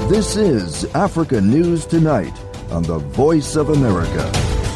This is Africa News Tonight on the Voice of America.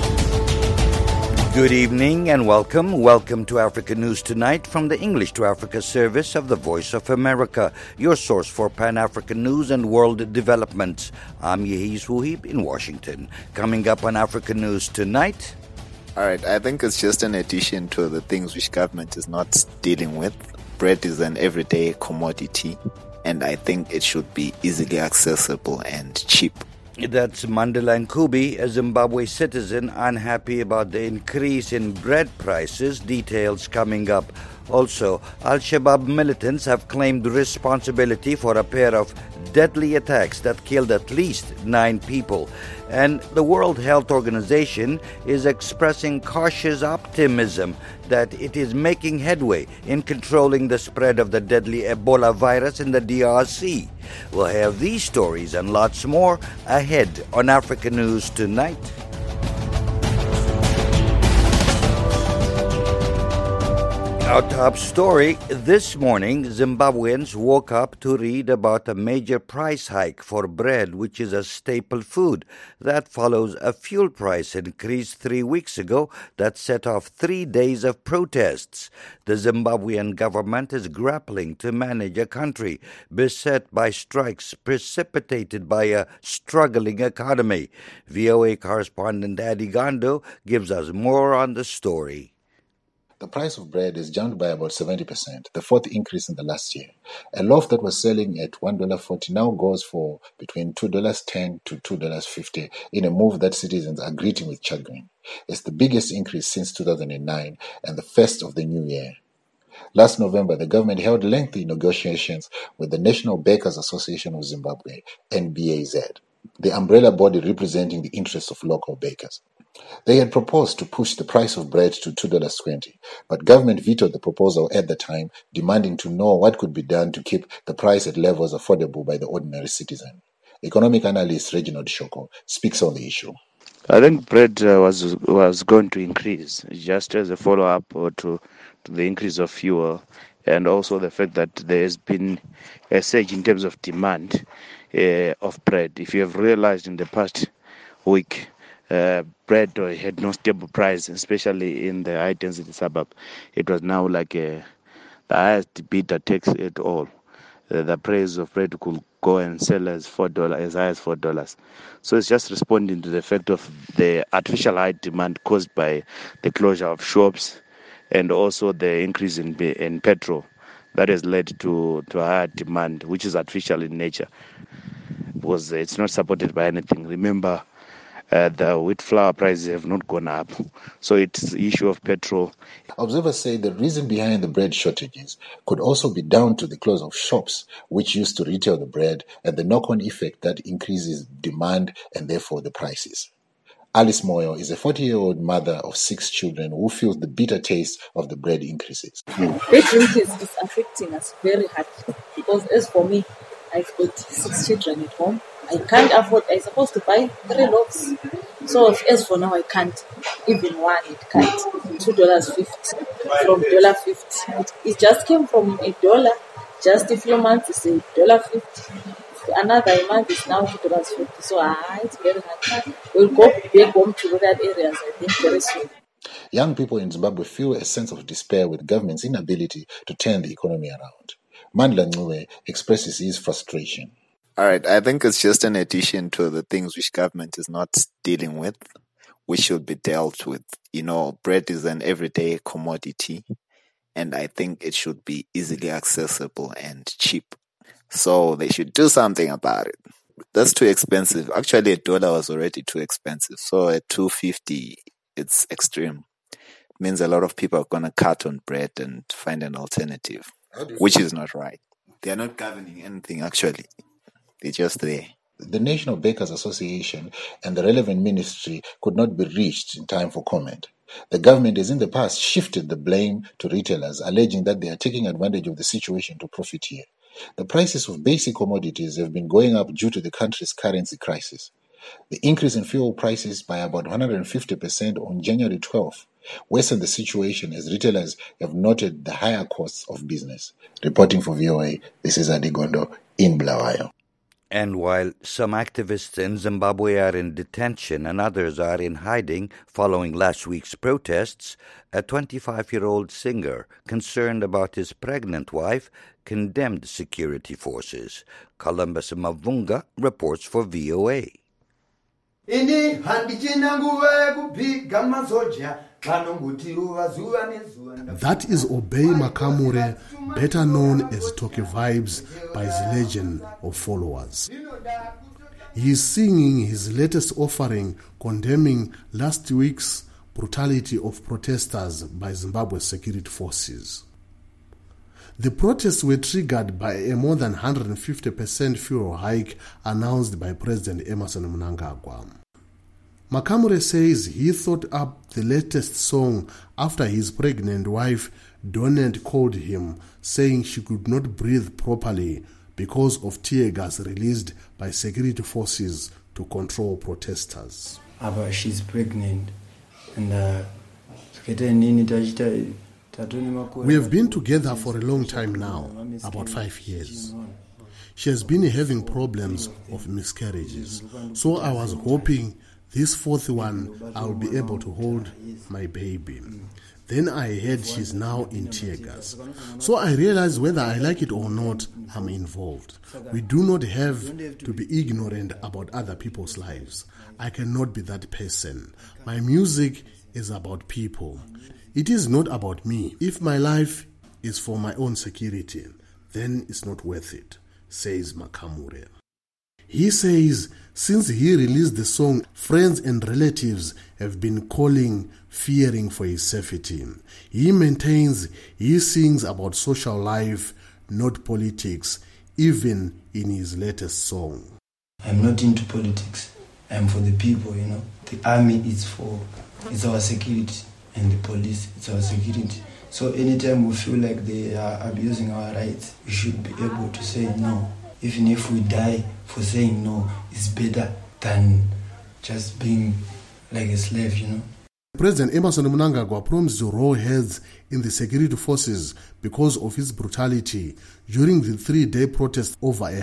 Good evening and welcome. Welcome to Africa News Tonight from the English to Africa service of the Voice of America, your source for Pan-African news and world developments. I'm Yehiz Wuhib in Washington. Coming up on Africa News Tonight. All right, I think it's just an addition to the things which government is not dealing with. Bread is an everyday commodity, and I think it should be easily accessible and cheap. That's Mandela Nkubi, a Zimbabwe citizen, unhappy about the increase in bread prices. Details coming up. Also, Al-Shabaab militants have claimed responsibility for a pair of deadly attacks that killed at least 9 people. And the World Health Organization is expressing cautious optimism that it is making headway in controlling the spread of the deadly Ebola virus in the DRC. We'll have these stories and lots more ahead on Africa News Tonight. Our top story this morning, Zimbabweans woke up to read about a major price hike for bread, which is a staple food. That follows a fuel price increase 3 weeks ago that set off 3 days of protests. The Zimbabwean government is grappling to manage a country beset by strikes precipitated by a struggling economy. VOA correspondent Adi Gando gives us more on the story. The price of bread is jumped by about 70%, the fourth increase in the last year. A loaf that was selling at $1.40 now goes for between $2.10 to $2.50 in a move that citizens are greeting with chagrin. It's the biggest increase since 2009 and the first of the new year. Last November, the government held lengthy negotiations with the National Bakers Association of Zimbabwe, NBAZ, the umbrella body representing the interests of local bakers. They had proposed to push the price of bread to $2.20, but government vetoed the proposal at the time, demanding to know what could be done to keep the price at levels affordable by the ordinary citizen. Economic analyst Reginald Shoko speaks on the issue. I think bread was going to increase just as a follow-up to the increase of fuel, and also the fact that there has been a surge in terms of demand of bread. If you have realized in the past week, bread had no stable price, especially in the high-density suburb. It was now like the highest bidder takes it all. The price of bread could go and sell as $4, as high as $4. So it's just responding to the fact of the artificial high demand caused by the closure of shops and also the increase in petrol that has led to a higher demand, which is artificial in nature, because it's not supported by anything. Remember, the wheat flour prices have not gone up. So it's the issue of petrol. Observers say the reason behind the bread shortages could also be down to the close of shops which used to retail the bread and the knock-on effect that increases demand and therefore the prices. Alice Moyo is a 40-year-old mother of 6 children who feels the bitter taste of the bread increases. Bread increase is affecting us very hard because as for me, I've got 6 children at home. I can't afford, I'm supposed to buy 3 loaves. So as for now, I can't. Even one, it can't. $2.50 from $1.50. It just came from $1. Just a few months, it's $1.50. Another month is now $2.50. So it's very hard. We'll go back home to rural areas, I think, very soon. Young people in Zimbabwe feel a sense of despair with government's inability to turn the economy around. Mandla Nkubi expresses his frustration. All right, I think it's just an addition to the things which government is not dealing with, which should be dealt with. You know, bread is an everyday commodity, and I think it should be easily accessible and cheap. So they should do something about it. That's too expensive. Actually, $1 was already too expensive. So at $2.50, it's extreme. It means a lot of people are going to cut on bread and find an alternative, which is not right. They are not governing anything, actually. They're just there. The National Bakers Association and the relevant ministry could not be reached in time for comment. The government has in the past shifted the blame to retailers, alleging that they are taking advantage of the situation to profit here. The prices of basic commodities have been going up due to the country's currency crisis. The increase in fuel prices by about 150% on January 12th worsened the situation as retailers have noted the higher costs of business. Reporting for VOA, this is Adi Gondo in Bulawayo. And while some activists in Zimbabwe are in detention and others are in hiding following last week's protests, a 25-year-old singer concerned about his pregnant wife condemned security forces. Columbus Mavunga reports for VOA. That is Obey Makamure, better known as Toke Vibes by his legion of followers. He is singing his latest offering condemning last week's brutality of protesters by Zimbabwe's security forces. The protests were triggered by a more than 150% fuel hike announced by President Emmerson Mnangagwa. Makamure says he thought up the latest song after his pregnant wife Donette called him, saying she could not breathe properly because of tear gas released by security forces to control protesters. She's pregnant and we have been together for a long time now, about 5 years. She has been having problems of miscarriages, so I was hoping this fourth one I'll be able to hold my baby. Then I heard she's now in tear gas. So I realized whether I like it or not, I'm involved. We do not have to be ignorant about other people's lives. I cannot be that person. My music is about people. It is not about me. If my life is for my own security, then it's not worth it, says Makamure. He says since he released the song, friends and relatives have been calling, fearing for his safety. He maintains he sings about social life, not politics, even in his latest song. I'm not into politics. I'm for the people, The army is our security, and the police is our security. So anytime we feel like they are abusing our rights, we should be able to say no. Even if we die for saying no, it's better than just being like a slave, President Emmerson Mnangagwa promised to roll heads in the security forces because of his brutality during the 3-day protest over a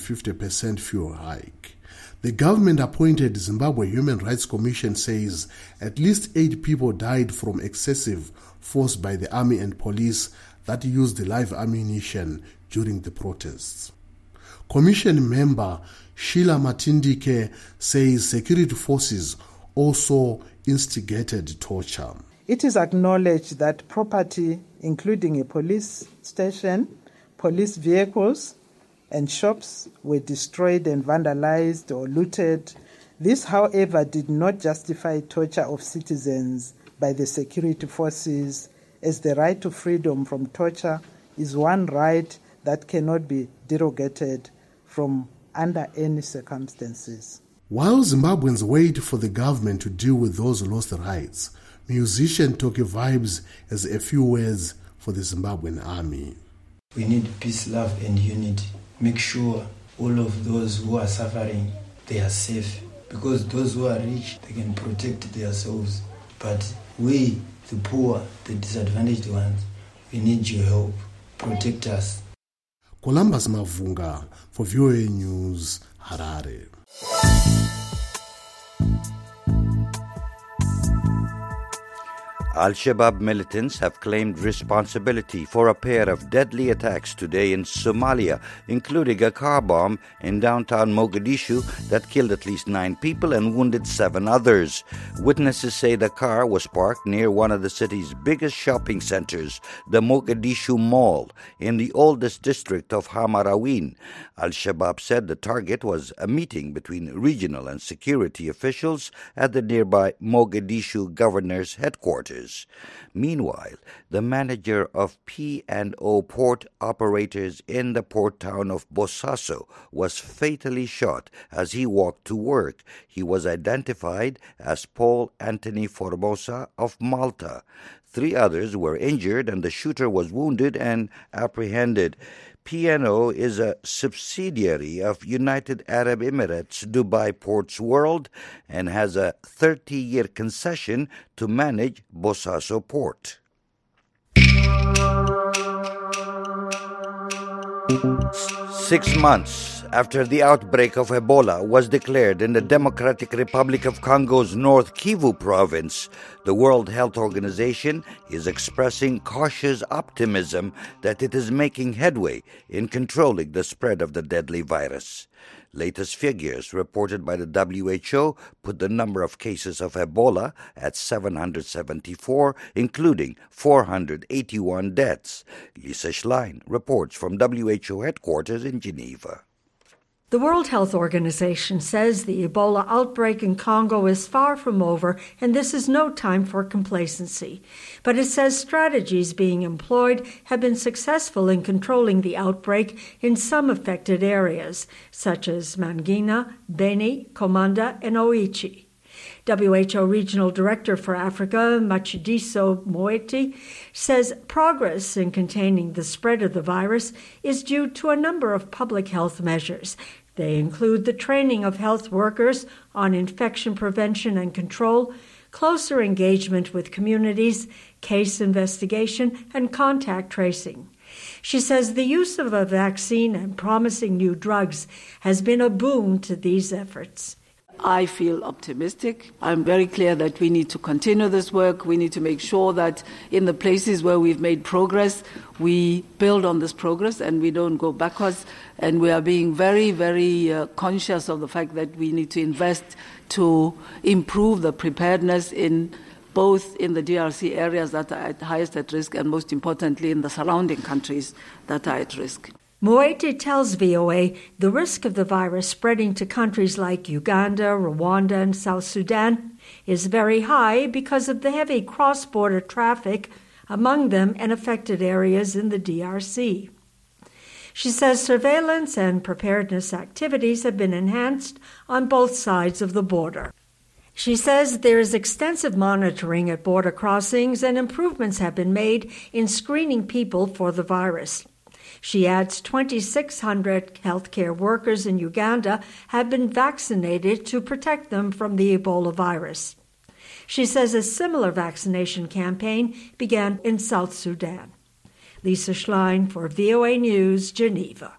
150% fuel hike. The government-appointed Zimbabwe Human Rights Commission says at least 8 people died from excessive force by the army and police that used live ammunition during the protests. Commission member Sheila Matindike says security forces also instigated torture. It is acknowledged that property, including a police station, police vehicles, and shops were destroyed and vandalized or looted. This, however, did not justify torture of citizens by the security forces, as the right to freedom from torture is one right that cannot be derogated from under any circumstances. While Zimbabweans wait for the government to deal with those lost rights, musician Toke Vibes has a few words for the Zimbabwean army. We need peace, love, and unity. Make sure all of those who are suffering, they are safe. Because those who are rich, they can protect themselves. But we, the poor, the disadvantaged ones, we need your help. Protect us. Columbus Mavunga for VOA News, Harare. Al-Shabaab militants have claimed responsibility for a pair of deadly attacks today in Somalia, including a car bomb in downtown Mogadishu that killed at least 9 people and wounded 7 others. Witnesses say the car was parked near one of the city's biggest shopping centers, the Mogadishu Mall, in the oldest district of Hamarawin. Al-Shabaab said the target was a meeting between regional and security officials at the nearby Mogadishu governor's headquarters. Meanwhile, the manager of P&O port operators in the port town of Bosaso was fatally shot as he walked to work. He was identified as Paul Anthony Formosa of Malta. 3 others were injured and the shooter was wounded and apprehended. P&O is a subsidiary of United Arab Emirates Dubai Ports World and has a 30-year concession to manage Bosaso Port. 6 months after the outbreak of Ebola was declared in the Democratic Republic of Congo's North Kivu province, the World Health Organization is expressing cautious optimism that it is making headway in controlling the spread of the deadly virus. Latest figures reported by the WHO put the number of cases of Ebola at 774, including 481 deaths. Lisa Schlein reports from WHO headquarters in Geneva. The World Health Organization says the Ebola outbreak in Congo is far from over, and this is no time for complacency. But it says strategies being employed have been successful in controlling the outbreak in some affected areas, such as Mangina, Beni, Komanda, and Oichi. WHO Regional Director for Africa, Matshidiso Moeti, says progress in containing the spread of the virus is due to a number of public health measures. They include the training of health workers on infection prevention and control, closer engagement with communities, case investigation, and contact tracing. She says the use of a vaccine and promising new drugs has been a boon to these efforts. I feel optimistic. I'm very clear that we need to continue this work. We need to make sure that in the places where we've made progress, we build on this progress and we don't go backwards. And we are being very, very conscious of the fact that we need to invest to improve the preparedness in both in the DRC areas that are at highest at risk and most importantly in the surrounding countries that are at risk. Moeti tells VOA the risk of the virus spreading to countries like Uganda, Rwanda, and South Sudan is very high because of the heavy cross-border traffic among them and affected areas in the DRC. She says surveillance and preparedness activities have been enhanced on both sides of the border. She says there is extensive monitoring at border crossings and improvements have been made in screening people for the virus. She adds 2,600 healthcare workers in Uganda have been vaccinated to protect them from the Ebola virus. She says a similar vaccination campaign began in South Sudan. Lisa Schlein for VOA News, Geneva.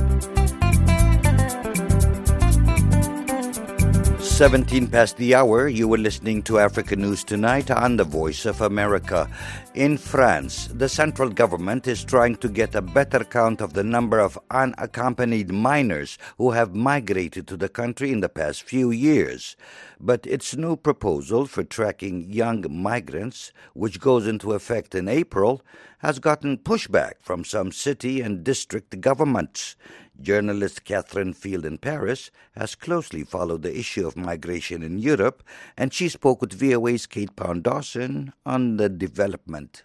17 past the hour, you were listening to Africa News Tonight on the Voice of America. In France, the central government is trying to get a better count of the number of unaccompanied minors who have migrated to the country in the past few years. But its new proposal for tracking young migrants, which goes into effect in April, has gotten pushback from some city and district governments. Journalist Catherine Field in Paris has closely followed the issue of migration in Europe, and she spoke with VOA's Kate Pound-Dawson on the development.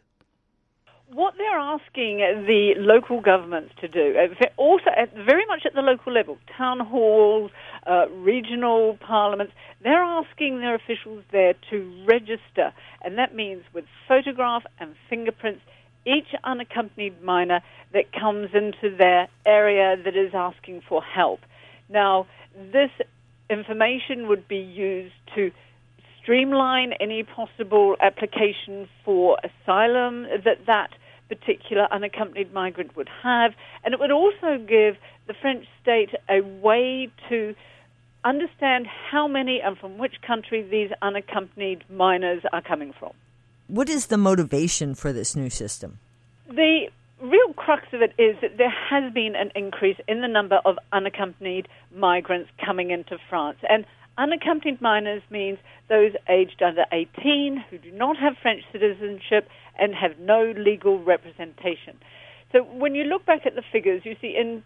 What they're asking the local governments to do, also very much at the local level, town halls, regional parliaments, they're asking their officials there to register, and that means with photograph and fingerprints, each unaccompanied minor that comes into their area that is asking for help. Now, this information would be used to streamline any possible application for asylum that particular unaccompanied migrant would have, and it would also give the French state a way to understand how many and from which country these unaccompanied minors are coming from. What is the motivation for this new system? The real crux of it is that there has been an increase in the number of unaccompanied migrants coming into France. And unaccompanied minors means those aged under 18 who do not have French citizenship and have no legal representation. So when you look back at the figures, you see in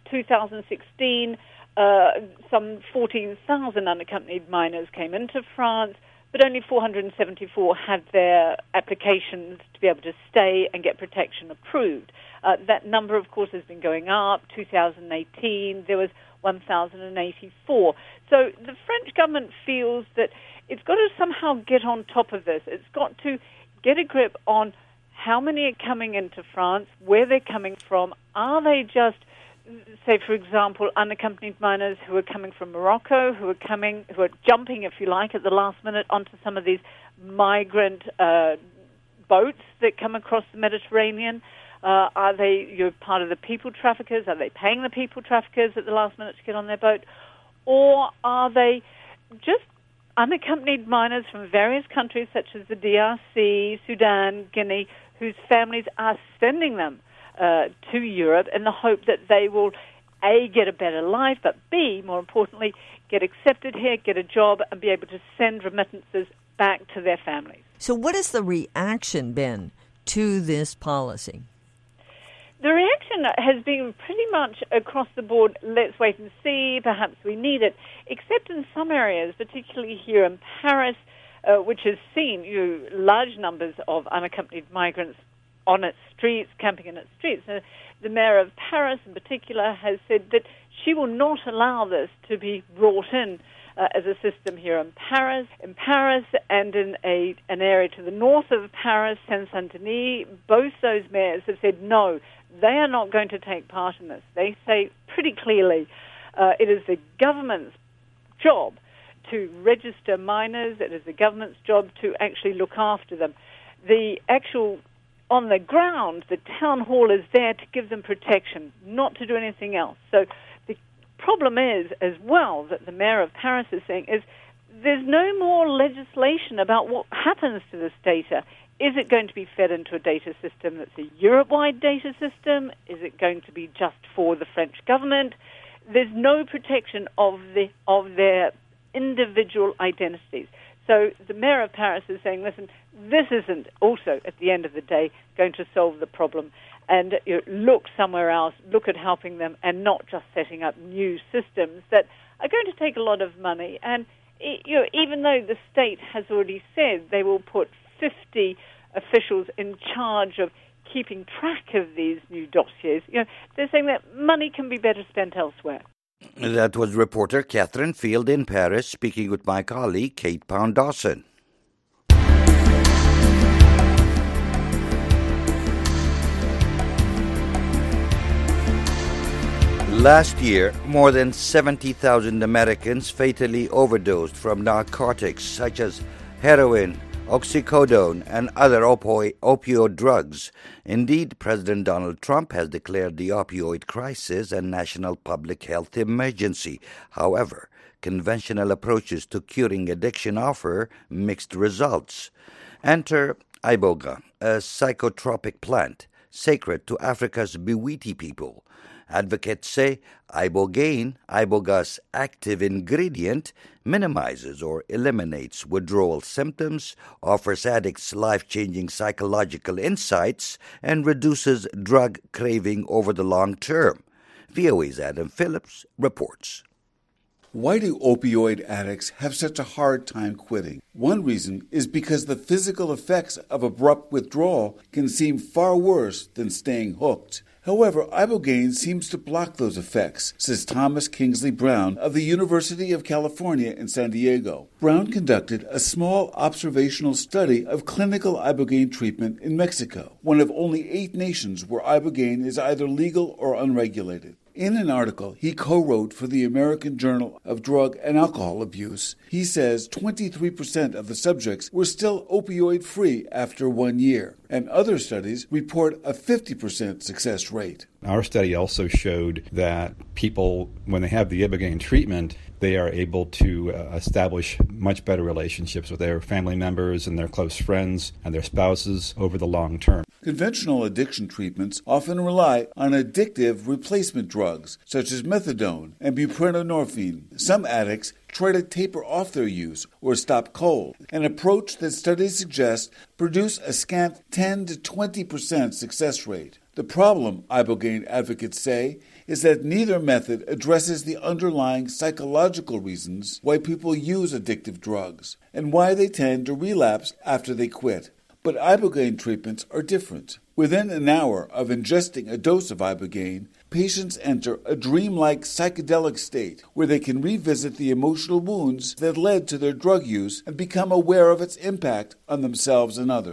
2016, some 14,000 unaccompanied minors came into France, but only 474 had their applications to be able to stay and get protection approved. That number, of course, has been going up. 2018, there was 1,084. So the French government feels that it's got to somehow get on top of this. It's got to get a grip on how many are coming into France, where they're coming from. Are they just, say, for example, unaccompanied minors who are coming from Morocco, who are jumping, if you like, at the last minute onto some of these migrant boats that come across the Mediterranean? Are they part of the people traffickers? Are they paying the people traffickers at the last minute to get on their boat? Or are they just unaccompanied minors from various countries such as the DRC, Sudan, Guinea, whose families are sending them to Europe in the hope that they will, A, get a better life, but B, more importantly, get accepted here, get a job, and be able to send remittances back to their families. So what has the reaction been to this policy? The reaction has been pretty much across the board, let's wait and see, perhaps we need it, except in some areas, particularly here in Paris, which has seen large numbers of unaccompanied migrants on its streets, camping in its streets. The mayor of Paris in particular has said that she will not allow this to be brought in as a system here in Paris. In Paris and in an area to the north of Paris, Saint-Saint-Denis, both those mayors have said no, they are not going to take part in this. They say pretty clearly it is the government's job to register minors. It is the government's job to actually look after them. The actual, on the ground, the town hall is there to give them protection, not to do anything else. So the problem is, as well, that the mayor of Paris is saying is there's no more legislation about what happens to this data. Is it going to be fed into a data system that's a Europe-wide data system? Is it going to be just for the French government? There's no protection of their individual identities. So the mayor of Paris is saying, listen, this isn't also, at the end of the day, going to solve the problem. And look somewhere else, look at helping them and not just setting up new systems that are going to take a lot of money. And even though the state has already said they will put 50 officials in charge of keeping track of these new dossiers, they're saying that money can be better spent elsewhere. That was reporter Catherine Field in Paris speaking with my colleague Kate Pound-Dawson. Last year, more than 70,000 Americans fatally overdosed from narcotics such as heroin, oxycodone, and other opioid drugs. Indeed, President Donald Trump has declared the opioid crisis a national public health emergency. However, conventional approaches to curing addiction offer mixed results. Enter iboga, a psychotropic plant sacred to Africa's Bwiti people. Advocates say ibogaine, iboga's active ingredient, minimizes or eliminates withdrawal symptoms, offers addicts life-changing psychological insights, and reduces drug craving over the long term. VOA's Adam Phillips reports. Why do opioid addicts have such a hard time quitting? One reason is because the physical effects of abrupt withdrawal can seem far worse than staying hooked. However, ibogaine seems to block those effects, says Thomas Kingsley Brown of the University of California in San Diego. Brown conducted a small observational study of clinical ibogaine treatment in Mexico, one of only 8 nations where ibogaine is either legal or unregulated. In an article he co-wrote for the American Journal of Drug and Alcohol Abuse, he says 23% of the subjects were still opioid-free after 1 year, and other studies report a 50% success rate. Our study also showed that people, when they have the ibogaine treatment, they are able to establish much better relationships with their family members and their close friends and their spouses over the long term. Conventional addiction treatments often rely on addictive replacement drugs, such as methadone and buprenorphine. Some addicts try to taper off their use or stop cold, an approach that studies suggest produce a scant 10 to 20% success rate. The problem, ibogaine advocates say, is that neither method addresses the underlying psychological reasons why people use addictive drugs and why they tend to relapse after they quit. But ibogaine treatments are different. Within an hour of ingesting a dose of ibogaine, patients enter a dreamlike psychedelic state where they can revisit the emotional wounds that led to their drug use and become aware of its impact on themselves and others.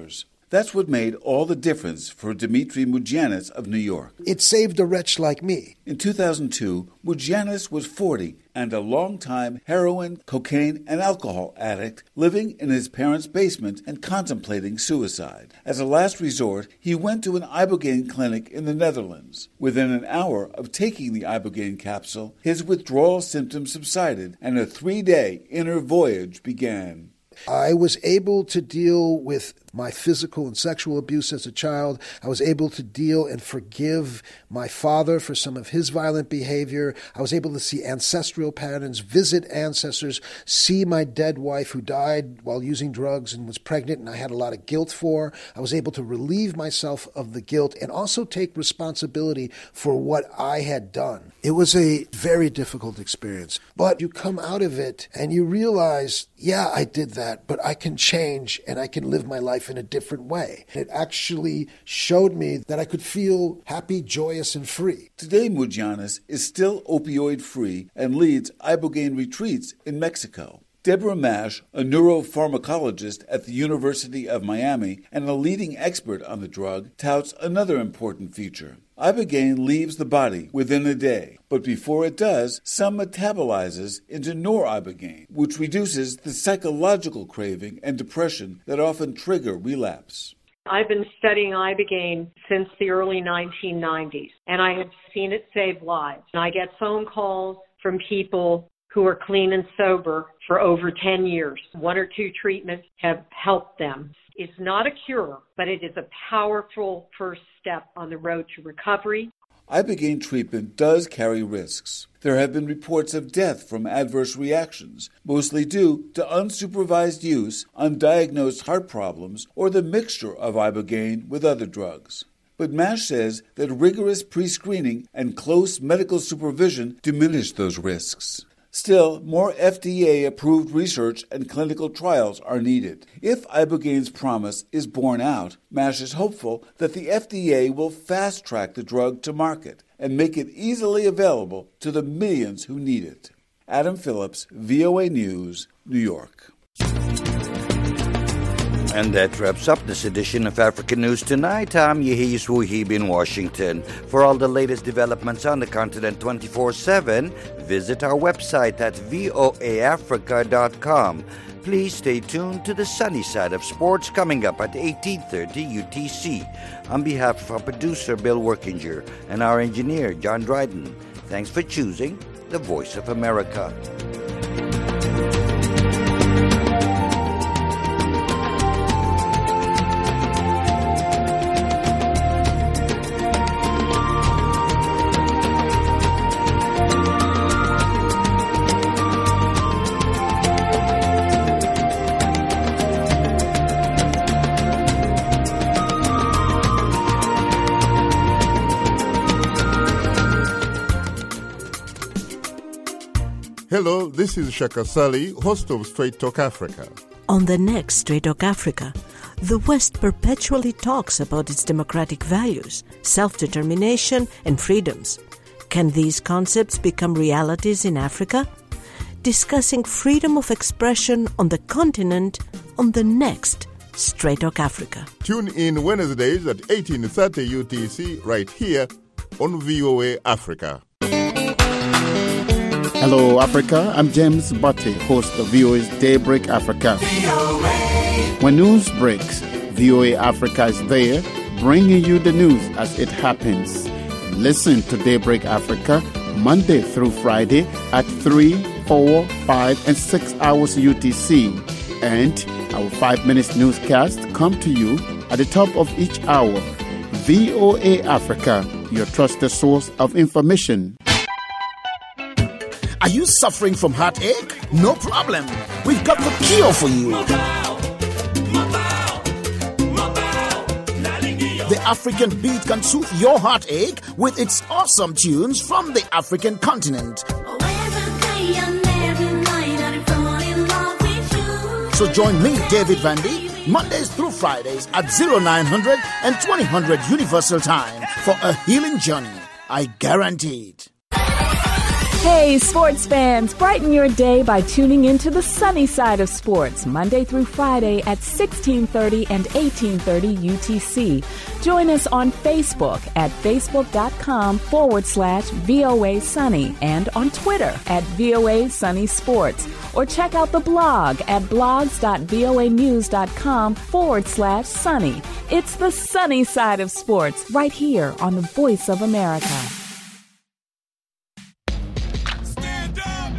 That's what made all the difference for Dimitri Mugianis of New York. It saved a wretch like me. In 2002, Mugianis was 40 and a long-time heroin, cocaine, and alcohol addict living in his parents' basement and contemplating suicide. As a last resort, he went to an Ibogaine clinic in the Netherlands. Within an hour of taking the Ibogaine capsule, his withdrawal symptoms subsided and a 3-day inner voyage began. I was able to deal with my physical and sexual abuse as a child. I was able to deal and forgive my father for some of his violent behavior. I was able to see ancestral patterns, visit ancestors, see my dead wife who died while using drugs and was pregnant and I had a lot of guilt for. I was able to relieve myself of the guilt and also take responsibility for what I had done. It was a very difficult experience, but you come out of it and you realize, yeah, I did that, but I can change and I can live my life in a different way. It actually showed me that I could feel happy, joyous, and free. Today, Mugianis is still opioid-free and leads Ibogaine retreats in Mexico. Deborah Mash, a neuropharmacologist at the University of Miami and a leading expert on the drug, touts another important feature. Ibogaine leaves the body within a day, but before it does, some metabolizes into noribogaine, which reduces the psychological craving and depression that often trigger relapse. I've been studying Ibogaine since the early 1990s, and I have seen it save lives. And I get phone calls from people who are clean and sober for over 10 years. 1 or 2 treatments have helped them. It's not a cure, but it is a powerful first step on the road to recovery. Ibogaine treatment does carry risks. There have been reports of death from adverse reactions, mostly due to unsupervised use, undiagnosed heart problems, or the mixture of Ibogaine with other drugs. But Mash says that rigorous pre-screening and close medical supervision diminish those risks. Still, more FDA-approved research and clinical trials are needed. If Ibogaine's promise is borne out, Mash is hopeful that the FDA will fast-track the drug to market and make it easily available to the millions who need it. Adam Phillips, VOA News, New York. And that wraps up this edition of African News Tonight. I'm Yehis Wuhib in Washington. For all the latest developments on the continent 24/7, visit our website at voaafrica.com. Please stay tuned to the sunny side of sports coming up at 18:30 UTC. On behalf of our producer, Bill Workinger, and our engineer, John Dryden, thanks for choosing the Voice of America. Hello, this is Shaka Sali, host of Straight Talk Africa. On the next Straight Talk Africa, the West perpetually talks about its democratic values, self-determination, and freedoms. Can these concepts become realities in Africa? Discussing freedom of expression on the continent on the next Straight Talk Africa. Tune in Wednesdays at 18:30 UTC right here on VOA Africa. Hello, Africa. I'm James Butte, host of VOA's Daybreak Africa. When news breaks, VOA Africa is there, bringing you the news as it happens. Listen to Daybreak Africa Monday through Friday at 3, 4, 5, and 6 hours UTC. And our 5-minute newscast come to you at the top of each hour. VOA Africa, your trusted source of information. Are you suffering from heartache? No problem. We've got the cure for you. The African Beat can soothe your heartache with its awesome tunes from the African continent. So join me, David Vandy, Mondays through Fridays at 0900 and 2000 Universal Time for a healing journey. I guarantee it. Hey, sports fans, brighten your day by tuning into the sunny side of sports, Monday through Friday at 1630 and 1830 UTC. Join us on Facebook at facebook.com/VOA Sunny and on Twitter at VOA Sunny Sports. Or check out the blog at blogs.voanews.com/sunny. It's the sunny side of sports right here on the Voice of America.